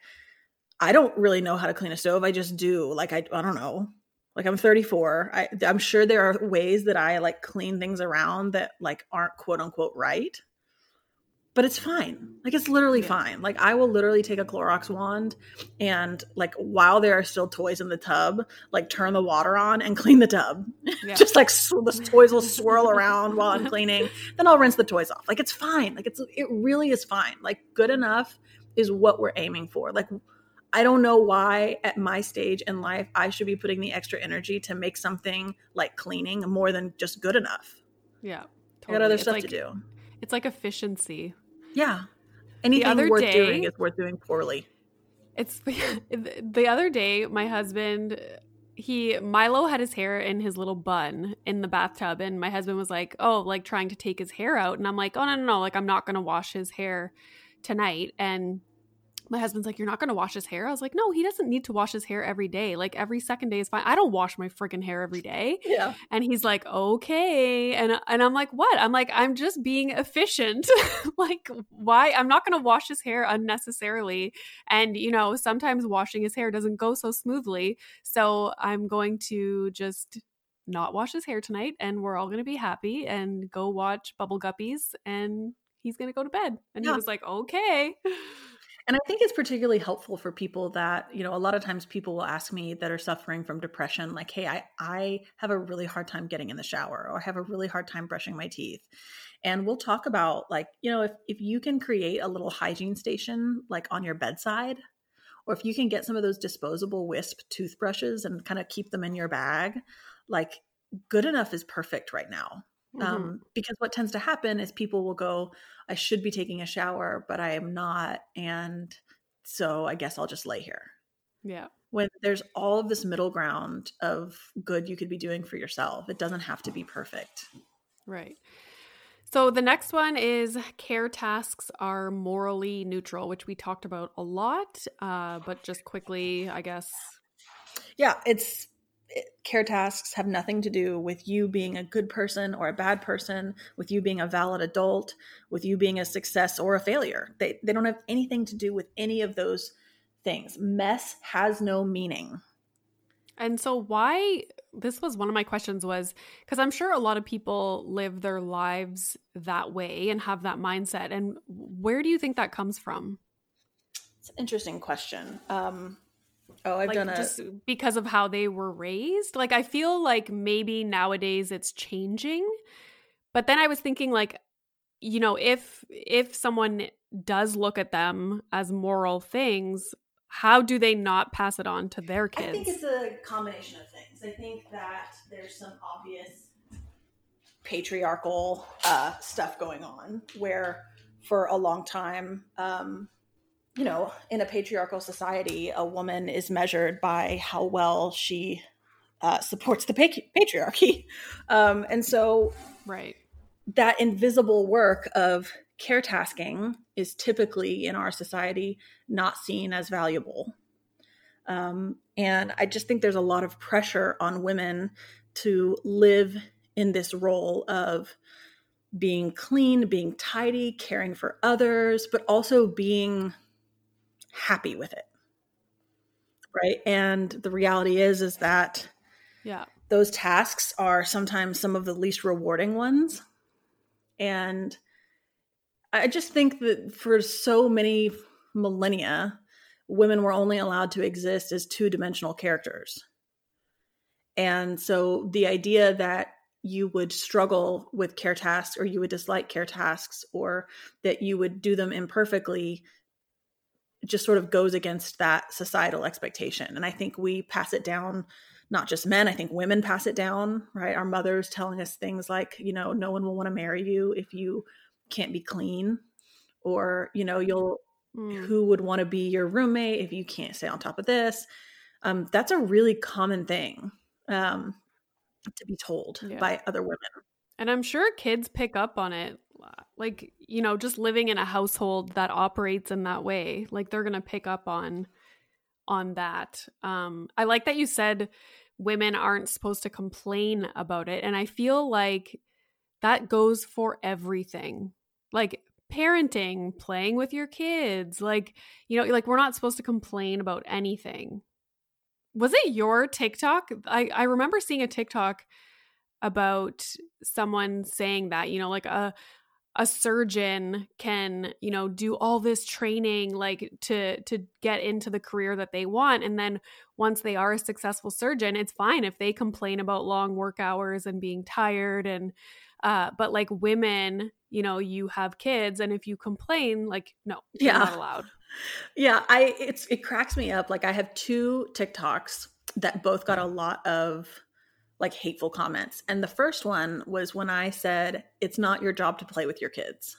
I don't really know how to clean a stove. I just do. Like I I don't know. Like I'm thirty-four. I, I'm sure there are ways that I like clean things around that like aren't quote unquote right. But it's fine. Like it's literally yeah. fine. Like I will literally take a Clorox wand and like while there are still toys in the tub, like turn the water on and clean the tub. Yeah. Just like sw- the toys will swirl around while I'm cleaning. Then I'll rinse the toys off. Like it's fine. Like it's it really is fine. Like good enough is what we're aiming for. Like I don't know why at my stage in life I should be putting the extra energy to make something like cleaning more than just good enough. Yeah. Totally. I got other it's stuff like, to do. It's like efficiency. Yeah. Anything worth day, doing is worth doing poorly. It's the other day, my husband, he, Milo had his hair in his little bun in the bathtub. And my husband was like, oh, like trying to take his hair out. And I'm like, oh, no, no, no. Like, I'm not going to wash his hair tonight. And my husband's like, you're not going to wash his hair? I was like, no, he doesn't need to wash his hair every day. Like every second day is fine. I don't wash my freaking hair every day. Yeah. And he's like, okay. And, and I'm like, what? I'm like, I'm just being efficient. Like why? I'm not going to wash his hair unnecessarily. And, you know, sometimes washing his hair doesn't go so smoothly. So I'm going to just not wash his hair tonight and we're all going to be happy and go watch Bubble Guppies and he's going to go to bed. And yeah. he was like, okay. And I think it's particularly helpful for people that, you know, a lot of times people will ask me that are suffering from depression, like, hey, I, I have a really hard time getting in the shower or I have a really hard time brushing my teeth. And we'll talk about like, you know, if, if you can create a little hygiene station like on your bedside, or if you can get some of those disposable Wisp toothbrushes and kind of keep them in your bag, like good enough is perfect right now. Mm-hmm. Um, because what tends to happen is people will go, I should be taking a shower, but I am not. And so I guess I'll just lay here. Yeah. When there's all of this middle ground of good you could be doing for yourself. It doesn't have to be perfect. Right. So the next one is care tasks are morally neutral, which we talked about a lot, uh, but just quickly, I guess. Yeah, it's it, care tasks have nothing to do with you being a good person or a bad person, with you being a valid adult, with you being a success or a failure. They, they don't have anything to do with any of those things. Mess has no meaning. And so why, this was one of my questions was, because I'm sure a lot of people live their lives that way and have that mindset. And where do you think that comes from? It's an interesting question. Um, oh, I've like done a... Just because of how they were raised? Like, I feel like maybe nowadays it's changing. But then I was thinking like, you know, if if someone does look at them as moral things, how do they not pass it on to their kids? I think it's a combination of things. I think that there's some obvious patriarchal uh, stuff going on where for a long time, um, you know, in a patriarchal society, a woman is measured by how well she uh, supports the pa- patriarchy. Um, and so right. that invisible work of care tasking is typically in our society not seen as valuable. Um, and I just think there's a lot of pressure on women to live in this role of being clean, being tidy, caring for others, but also being happy with it. Right. And the reality is, is that yeah, those tasks are sometimes some of the least rewarding ones. And I just think that for so many millennia, women were only allowed to exist as two-dimensional characters. And so the idea that you would struggle with care tasks or you would dislike care tasks or that you would do them imperfectly just sort of goes against that societal expectation. And I think we pass it down, not just men, I think women pass it down, right? Our mothers telling us things like, you know, no one will want to marry you if you can't be clean, or, you know, you'll, mm. who would want to be your roommate if you can't stay on top of this? Um, that's a really common thing um, to be told yeah. by other women. And I'm sure kids pick up on it. Like, you know, just living in a household that operates in that way, like they're going to pick up on, on that. Um, I like that you said women aren't supposed to complain about it. And I feel like that goes for everything. Like parenting, playing with your kids, like, you know, like we're not supposed to complain about anything. Was it your TikTok? I, I remember seeing a TikTok about someone saying that, you know, like a, a surgeon can, you know, do all this training, like to, to get into the career that they want. And then once they are a successful surgeon, it's fine if they complain about long work hours and being tired. And, uh, but like women, you know, you have kids, and if you complain, like, no, you're yeah. not allowed. Yeah. I, it's, it cracks me up. Like I have two TikToks that both got a lot of like hateful comments. And the first one was when I said, it's not your job to play with your kids.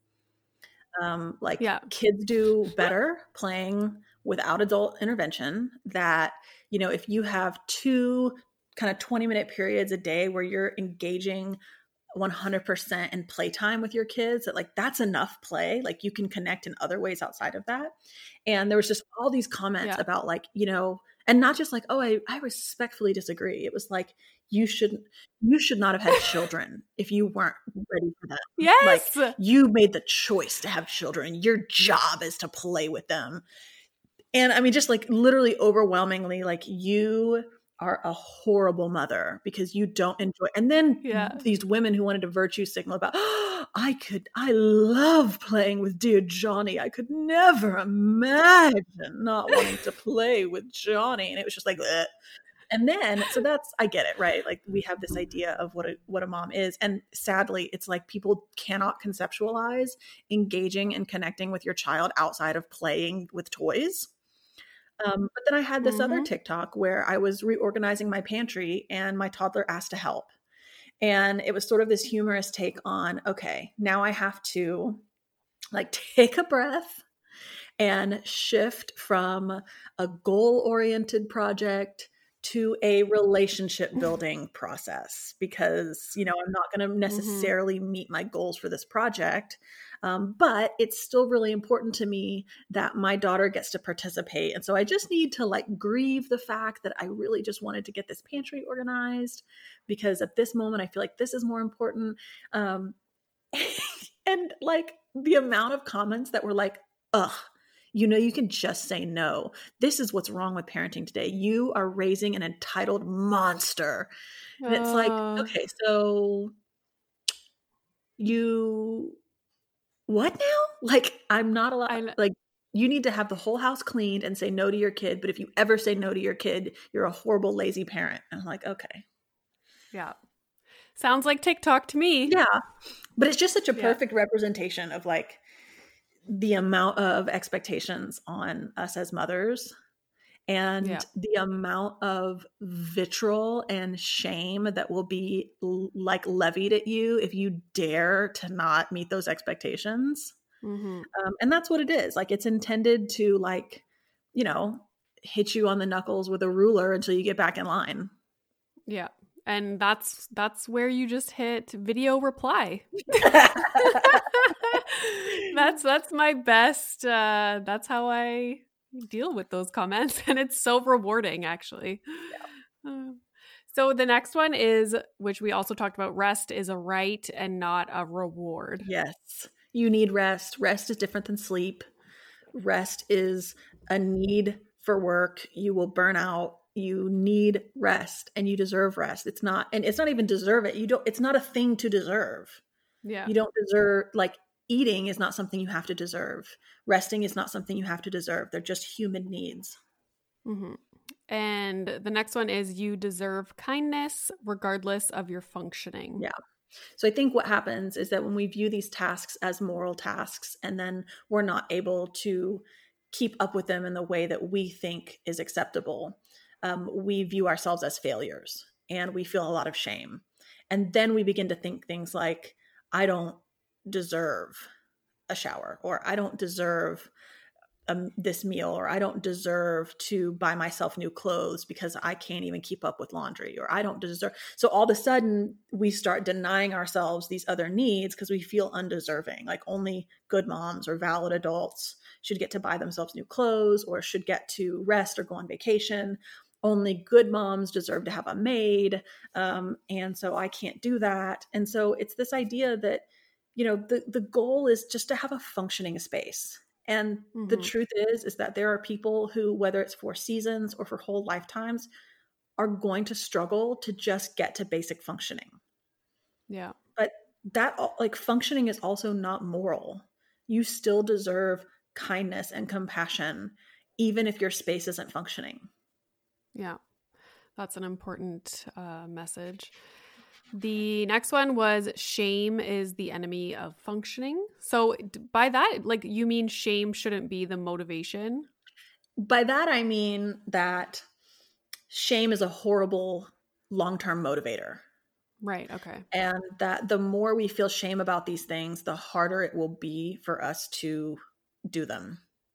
Um, like yeah. kids do better playing without adult intervention. That, you know, if you have two kind of twenty minute periods a day where you're engaging one hundred percent in playtime with your kids, that like, that's enough play. Like you can connect in other ways outside of that. And there was just all these comments yeah. about like, you know, and not just like, oh, I, I respectfully disagree. It was like, you shouldn't, you should not have had children if you weren't ready for that. Yes. Like you made the choice to have children. Your job is to play with them. And I mean, just like literally overwhelmingly, like you are a horrible mother because you don't enjoy. And then yeah. these women who wanted to virtue signal about, oh, I could, I love playing with dear Johnny. I could never imagine not wanting to play with Johnny. And it was just like, bleh. And then, so that's, I get it, right? Like we have this idea of what a, what a mom is. And sadly, it's like people cannot conceptualize engaging and connecting with your child outside of playing with toys. Um, but then I had this mm-hmm. other TikTok where I was reorganizing my pantry and my toddler asked to help. And it was sort of this humorous take on, okay, now I have to like take a breath and shift from a goal-oriented project to a relationship building process, because, you know, I'm not going to necessarily mm-hmm. meet my goals for this project. Um, but it's still really important to me that my daughter gets to participate. And so I just need to like grieve the fact that I really just wanted to get this pantry organized, because at this moment, I feel like this is more important. Um, and like the amount of comments that were like, ugh, you know, you can just say no. This is what's wrong with parenting today. You are raising an entitled monster. And it's like, okay, so you, what now? Like, I'm not allowed, like, you need to have the whole house cleaned and say no to your kid. But if you ever say no to your kid, you're a horrible, lazy parent. And I'm like, okay. Yeah. Sounds like TikTok to me. Yeah. But it's just such a Yeah. perfect representation of like the amount of expectations on us as mothers, and Yeah. the amount of vitriol and shame that will be l- like levied at you if you dare to not meet those expectations. Mm-hmm. Um, and that's what it is. Like, it's intended to, like, you know, hit you on the knuckles with a ruler until you get back in line. Yeah. And that's that's where you just hit video reply. that's that's my best. Uh, that's how I deal with those comments, and it's so rewarding, actually. Yeah. Uh, so the next one is, which we also talked about, rest is a right and not a reward. Yes, you need rest. Rest is different than sleep. Rest is a need for work. You will burn out. You need rest, and you deserve rest. It's not, and it's not even deserve it. You don't, it's not a thing to deserve. Yeah. You don't deserve, like, eating is not something you have to deserve. Resting is not something you have to deserve. They're just human needs. Mm-hmm. And the next one is you deserve kindness regardless of your functioning. Yeah. So I think what happens is that when we view these tasks as moral tasks, and then we're not able to keep up with them in the way that we think is acceptable, um, we view ourselves as failures, and we feel a lot of shame. And then we begin to think things like, I don't deserve a shower, or I don't deserve um, this meal, or I don't deserve to buy myself new clothes because I can't even keep up with laundry, or I don't deserve. So all of a sudden we start denying ourselves these other needs because we feel undeserving. Like, only good moms or valid adults should get to buy themselves new clothes, or should get to rest or go on vacation. Only good moms deserve to have a maid. Um, and so I can't do that. And so it's this idea that, you know, the, the goal is just to have a functioning space. And mm-hmm. the truth is, is that there are people who, whether it's for seasons or for whole lifetimes, are going to struggle to just get to basic functioning. Yeah. But that, like, functioning is also not moral. You still deserve kindness and compassion, even if your space isn't functioning. Yeah, that's an important uh, message. The next one was shame is the enemy of functioning. So by that, like, you mean shame shouldn't be the motivation? By that, I mean that shame is a horrible long-term motivator. Right. Okay. And that the more we feel shame about these things, the harder it will be for us to do them.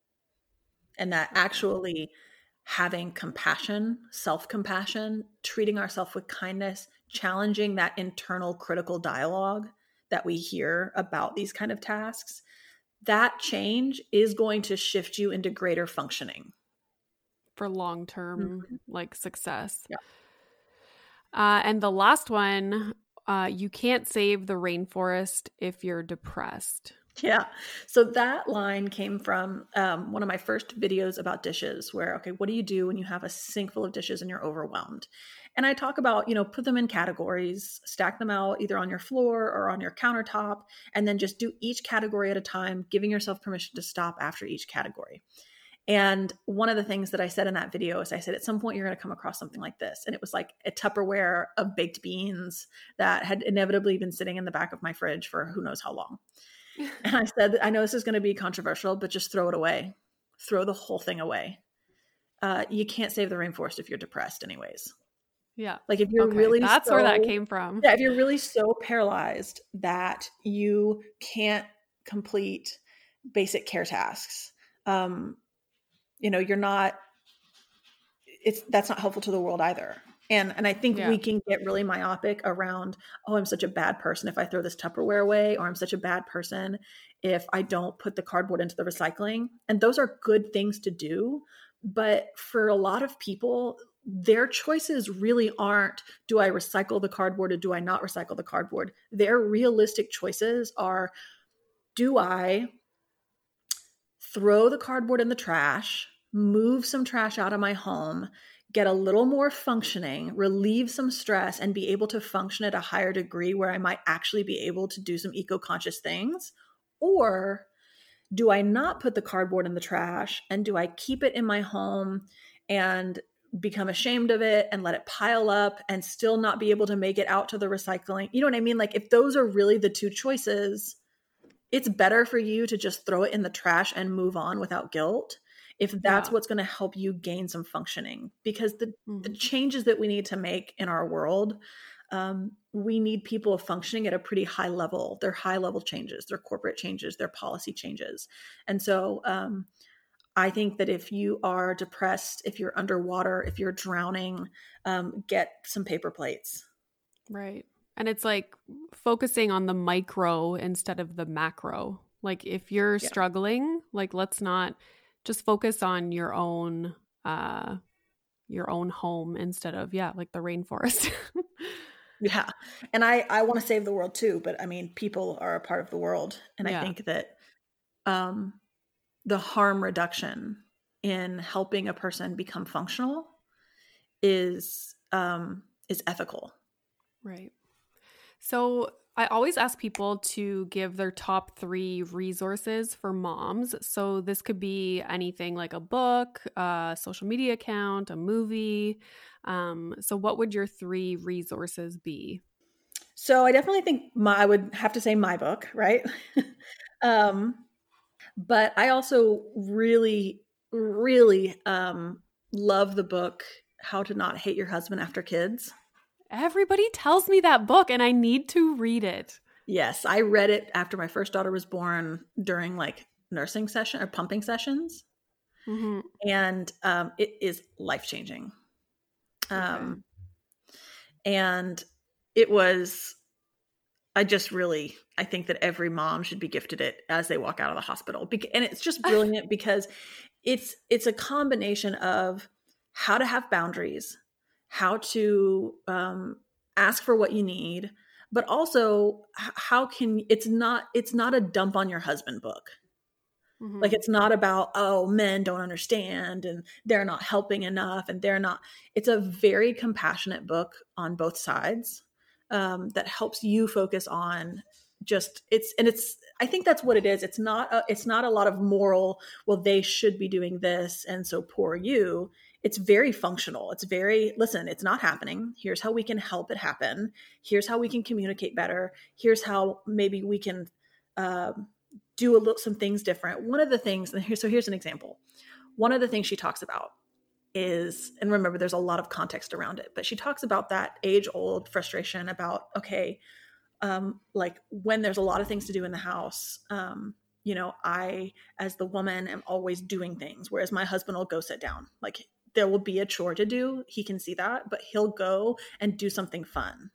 And that actually having compassion, self-compassion, treating ourselves with kindness, challenging that internal critical dialogue that we hear about these kind of tasks, that change is going to shift you into greater functioning. For long-term, mm-hmm. like, success. Yeah. Uh, and the last one, uh, you can't save the rainforest if you're depressed. Yeah. So that line came from um, one of my first videos about dishes, where, okay, what do you do when you have a sink full of dishes and you're overwhelmed? And I talk about, you know, put them in categories, stack them out either on your floor or on your countertop, and then just do each category at a time, giving yourself permission to stop after each category. And one of the things that I said in that video is I said, at some point you're going to come across something like this. And it was like a Tupperware of baked beans that had inevitably been sitting in the back of my fridge for who knows how long. And I said, I know this is going to be controversial, but just throw it away. Throw the whole thing away. Uh, you can't save the rainforest if you're depressed anyways. Yeah. Like, if you're okay. really That's so, where that came from. Yeah, if you're really so paralyzed that you can't complete basic care tasks, um, you know, you're not, it's, that's not helpful to the world either. And, and I think Yeah. we can get really myopic around, oh, I'm such a bad person if I throw this Tupperware away, or I'm such a bad person if I don't put the cardboard into the recycling. And those are good things to do. But for a lot of people, their choices really aren't, do I recycle the cardboard or do I not recycle the cardboard? Their realistic choices are, do I throw the cardboard in the trash, move some trash out of my home, get a little more functioning, relieve some stress, and be able to function at a higher degree where I might actually be able to do some eco-conscious things? Or do I not put the cardboard in the trash, and do I keep it in my home and become ashamed of it and let it pile up and still not be able to make it out to the recycling? You know what I mean? Like, if those are really the two choices, it's better for you to just throw it in the trash and move on without guilt, if that's Yeah. what's going to help you gain some functioning. Because the, Mhm. the changes that we need to make in our world, um, we need people functioning at a pretty high level. They're high level changes, they're corporate changes, they're policy changes. And so um, I think that if you are depressed, if you're underwater, if you're drowning, um, get some paper plates. Right. And it's like focusing on the micro instead of the macro. Like if you're Yeah. struggling, like let's not just focus on your own uh your own home instead of, yeah, like the rainforest. Yeah. And I, I want to save the world too, but I mean, people are a part of the world. And Yeah. I think that um, the harm reduction in helping a person become functional is um, is ethical. Right. So I always ask people to give their top three resources for moms. So this could be anything like a book, a social media account, a movie. Um, so what would your three resources be? So I definitely think my, I would have to say my book, right? um, but I also really, really um, love the book, How to Not Hate Your Husband After Kids. Everybody tells me that book and I need to read it. Yes, I read it after my first daughter was born during like nursing session or pumping sessions. Mm-hmm. And um, it is life-changing. Um, okay. And it was, I just really, I think that every mom should be gifted it as they walk out of the hospital. And it's just brilliant because it's, it's a combination of how to have boundaries, how to um, ask for what you need, but also how can, it's not, it's not a dump on your husband book. Mm-hmm. Like, it's not about, oh, men don't understand and they're not helping enough and they're not, it's a very compassionate book on both sides um, that helps you focus on just, it's, and it's, I think that's what it is. It's not, a, it's not a lot of moral, well, they should be doing this, and so poor you. It's very functional. It's very, listen, it's not happening. Here's how we can help it happen. Here's how we can communicate better. Here's how maybe we can, um, do a little, some things different. One of the things, and here, so here's an example. One of the things she talks about is, and remember, there's a lot of context around it, but she talks about that age old frustration about, okay, um, like when there's a lot of things to do in the house, um, you know, I, as the woman, am always doing things, whereas my husband will go sit down. Like, there will be a chore to do. He can see that, but he'll go and do something fun.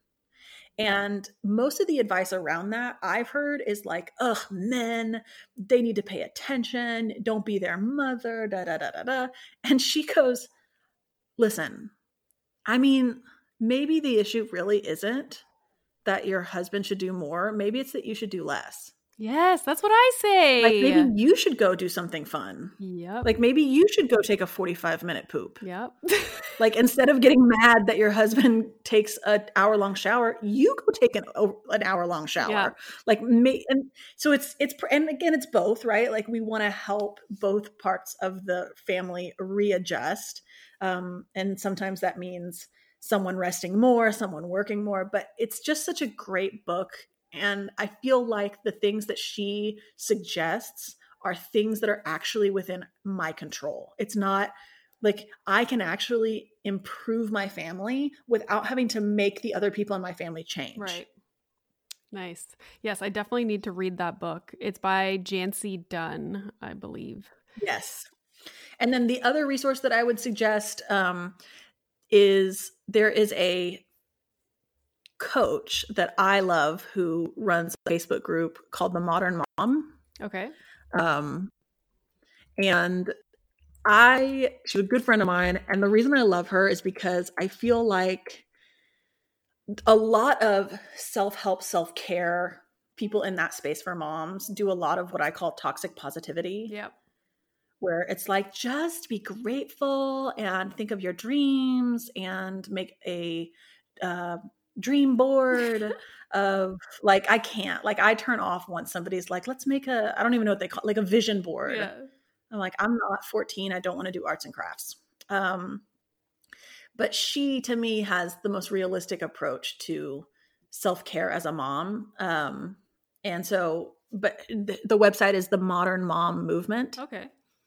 And most of the advice around that I've heard is like, ugh, men, they need to pay attention. Don't be their mother, da, da, da, da, da. And she goes, listen, I mean, maybe the issue really isn't that your husband should do more. Maybe it's that you should do less. Yes, that's what I say. Like, maybe you should go do something fun. Yep. Like, maybe you should go take a forty-five minute poop. Yep. Like, instead of getting mad that your husband takes an hour long shower, you go take an, an hour long shower. Yeah. Like, and so it's, it's, and again, it's both, right? Like, we want to help both parts of the family readjust. Um, and sometimes that means someone resting more, someone working more, but it's just such a great book. And I feel like the things that she suggests are things that are actually within my control. It's not like I can actually improve my family without having to make the other people in my family change. Right. Nice. Yes, I definitely need to read that book. It's by Jancy Dunn, I believe. Yes. And then the other resource that I would suggest um, is there is a coach that I love who runs a Facebook group called The Modern Mom. Okay. Um, and I, she's a good friend of mine. And the reason I love her is because I feel like a lot of self-help, self-care people in that space for moms do a lot of what I call toxic positivity. Yep. Where it's like, just be grateful and think of your dreams and make a uh, dream board of like, I can't, like I turn off once somebody's like, let's make a, I don't even know what they call it, like a vision board. Yeah. I'm like, I'm not fourteen. I don't want to do arts and crafts. Um, but she, to me, has the most realistic approach to self-care as a mom. Um, and so, but the, the website is the Modern Mom Movement. Okay.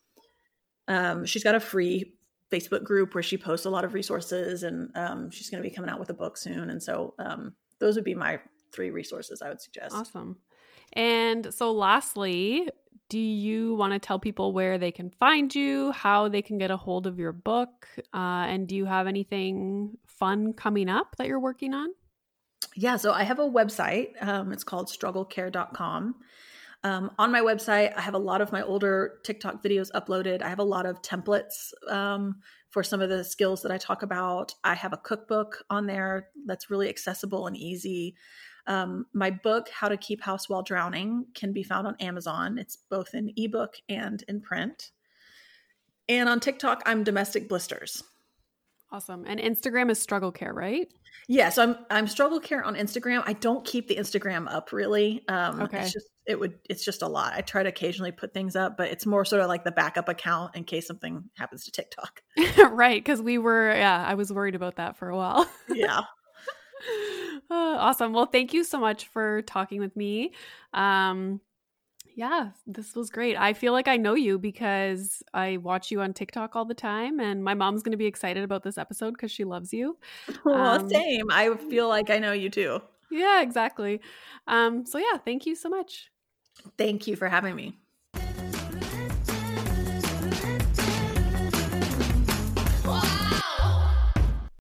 Um, she's got a free Facebook group where she posts a lot of resources, and um, she's going to be coming out with a book soon. And so um, those would be my three resources I would suggest. Awesome. And so lastly, do you want to tell people where they can find you, how they can get a hold of your book? Uh, and do you have anything fun coming up that you're working on? Yeah. So I have a website. Um, it's called struggle care dot com. Um, on my website, I have a lot of my older TikTok videos uploaded. I have a lot of templates um, for some of the skills that I talk about. I have a cookbook on there that's really accessible and easy. Um, my book, How to Keep House While Drowning, can be found on Amazon. It's both in ebook and in print. And on TikTok, I'm Domestic Blisters. Awesome. And Instagram is Struggle Care, right? Yeah, so I'm I'm Struggle Care on Instagram. I don't keep the Instagram up really. Um, Okay. It's just it would it's just a lot. I try to occasionally put things up, but it's more sort of like the backup account in case something happens to TikTok. Right, because we were, yeah, I was worried about that for a while. Yeah. Oh, awesome. Well, thank you so much for talking with me. Um, yeah, this was great. I feel like I know you because I watch you on TikTok all the time, and my mom's going to be excited about this episode because she loves you. Well, Um, same. I feel like I know you too. Yeah, exactly. Um, so yeah, thank you so much. Thank you for having me.